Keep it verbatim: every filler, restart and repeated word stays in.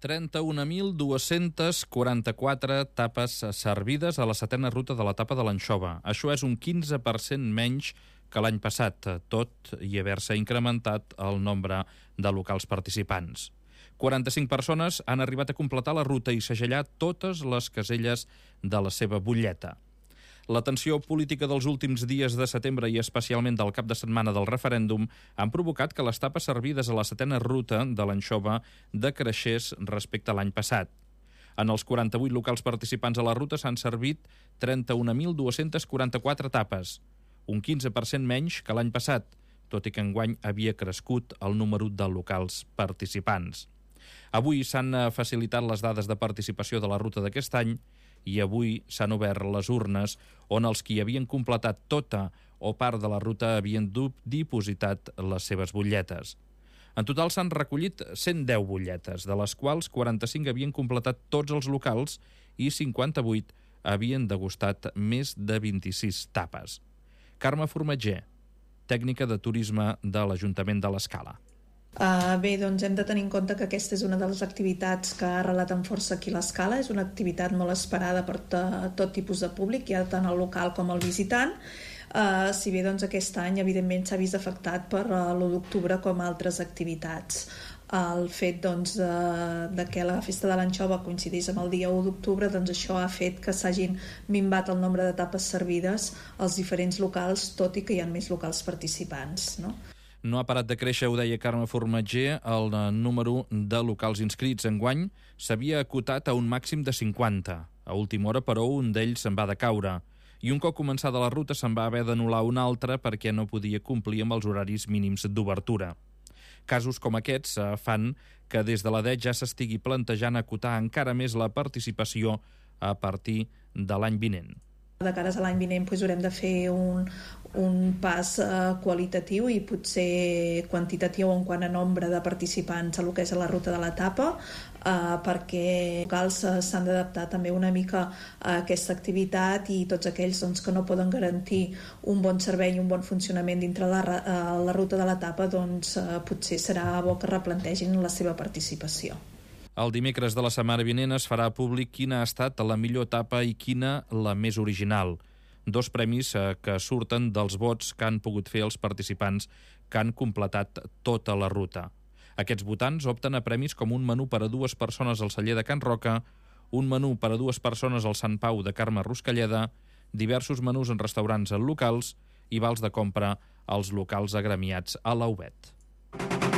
trenta-una mil dues-centes quaranta-quatre tapes servides a la setena ruta de l'etapa de l'Anxova. Això és un quinze per cent menys que l'any passat, tot i haver-se incrementat el nombre de locals participants. quaranta-cinc persones han arribat a completar la ruta i segellar totes les caselles de la seva butlleta. La tensió política dels últims dies de setembre i especialment del cap de setmana del referèndum han provocat que les tapes servides a la setena ruta de l'Anxova decreixés respecte a l'any passat. En els quaranta-vuit locals participants a la ruta s'han servit trenta-una mil dues-centes quaranta-quatre tapes, un quinze per cent menys que l'any passat, tot i que enguany havia crescut el número de locals participants. Avui s'han facilitat les dades de participació de la ruta d'aquest any i avui s'han obert les urnes on els qui havien completat tota o part de la ruta havien dipositat les seves butlletes. En total s'han recollit cent deu butlletes, de les quals quaranta-cinc havien completat tots els locals i cinquanta-vuit havien degustat més de vint-i-sis tapes. Carme Formatger, tècnica de turisme de l'Ajuntament de l'Escala. Uh, bé, doncs hem de tenir en compte que aquesta és una de les activitats que ha arrelat amb força aquí a l'Escala. És una activitat molt esperada per tot tipus de públic, ja tant el local com el visitant. Uh, si bé doncs, aquest any evidentment s'ha vist afectat per uh, l'u d'octubre com altres activitats. El fet doncs, de, de que la festa de l'Anxova coincidís amb el dia u d'octubre, doncs això ha fet que s'hagin minvat el nombre de tapes servides als diferents locals, tot i que hi ha més locals participants, no? No ha parat de créixer, ho deia Carme Formatger, el número de locals inscrits. Enguany s'havia acotat a un màxim de cinquanta. A última hora, però, un d'ells se'n va decaure. I un cop començada la ruta se'n va haver d'anul·lar un altre perquè no podia complir amb els horaris mínims d'obertura. Casos com aquests fan que des de l'A D E ja s'estigui plantejant acotar encara més la participació a partir de l'any vinent. De cares a l'any vinent doncs, haurem de fer un, un pas uh, qualitatiu i potser quantitatiu en quant a nombre de participants a lo que és a la ruta de l'etapa, uh, perquè els locals uh, s'han d'adaptar també una mica a aquesta activitat i tots aquells doncs, que no poden garantir un bon servei i un bon funcionament dintre la, uh, la ruta de l'etapa, doncs uh, potser serà bo que replantegin la seva participació. El dimecres de la setmana vinent es farà públic quina ha estat la millor etapa i quina la més original. Dos premis que surten dels vots que han pogut fer els participants que han completat tota la ruta. Aquests votants opten a premis com un menú per a dues persones al celler de Can Roca, un menú per a dues persones al Sant Pau de Carme Ruscalleda, diversos menús en restaurants locals i vals de compra als locals agremiats a l'Aubet.